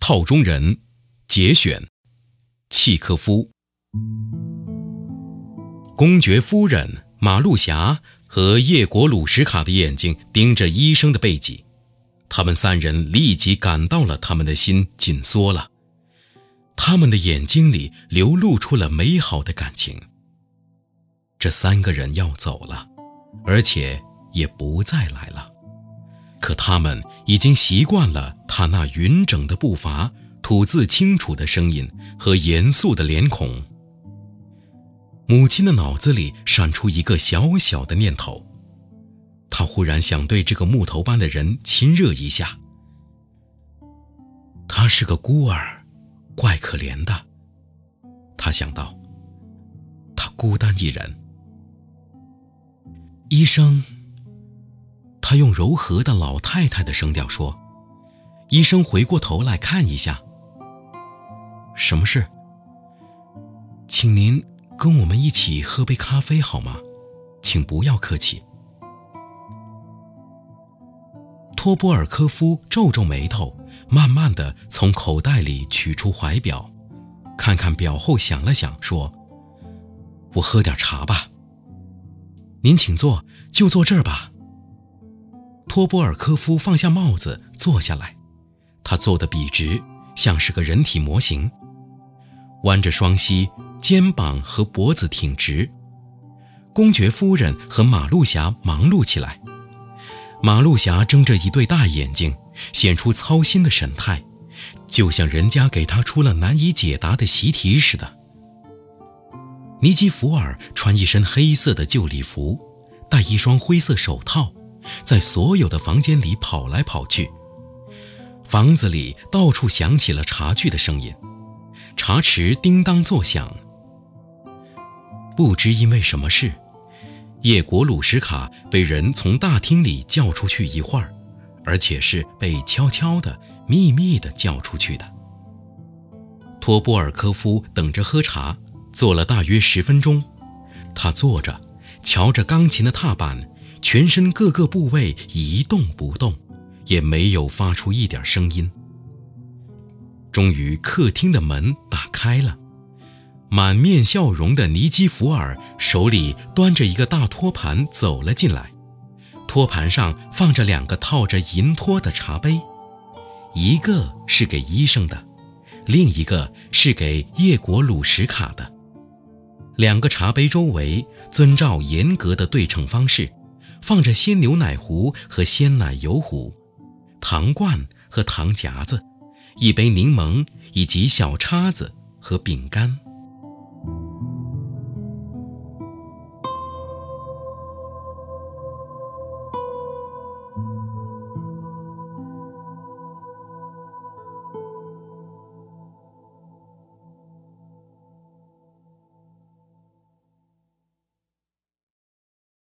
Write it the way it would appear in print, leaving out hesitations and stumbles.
套中人节选，契科夫。公爵夫人马路霞和叶果鲁什卡的眼睛盯着医生的背脊，他们三人立即感到了他们的心紧缩了，他们的眼睛里流露出了美好的感情。这三个人要走了，而且也不再来了，可他们已经习惯了他那匀整的步伐、吐字清楚的声音和严肃的脸孔。母亲的脑子里闪出一个小小的念头，她忽然想对这个木头般的人亲热一下。他是个孤儿，怪可怜的，她想到，他孤单一人。医生，他用柔和的老太太的声调说。医生回过头来看一下。什么事？请您跟我们一起喝杯咖啡好吗？请不要客气。托波尔科夫皱皱眉头，慢慢地从口袋里取出怀表，看看表后想了想，说：我喝点茶吧。您请坐，就坐这儿吧。托波尔科夫放下帽子坐下来，他坐得笔直，像是个人体模型，弯着双膝，肩膀和脖子挺直。公爵夫人和马路霞忙碌起来，马路霞睁着一对大眼睛，显出操心的神态，就像人家给她出了难以解答的习题似的。尼基福尔穿一身黑色的旧礼服，戴一双灰色手套，在所有的房间里跑来跑去。房子里到处响起了茶具的声音，茶匙叮当作响。不知因为什么事，叶果鲁什卡被人从大厅里叫出去一会儿，而且是被悄悄的、秘密的叫出去的。托波尔科夫等着喝茶，坐了大约10分钟。他坐着，瞧着钢琴的踏板，全身各个部位一动不动，也没有发出一点声音。终于客厅的门打开了，满面笑容的尼基福尔手里端着一个大托盘走了进来，托盘上放着2个套着银托的茶杯，一个是给医生的，另一个是给叶果鲁什卡的。2个茶杯周围遵照严格的对称方式，放着鲜牛奶壶和鲜奶油壶，糖罐和糖夹子，一杯柠檬以及小叉子和饼干。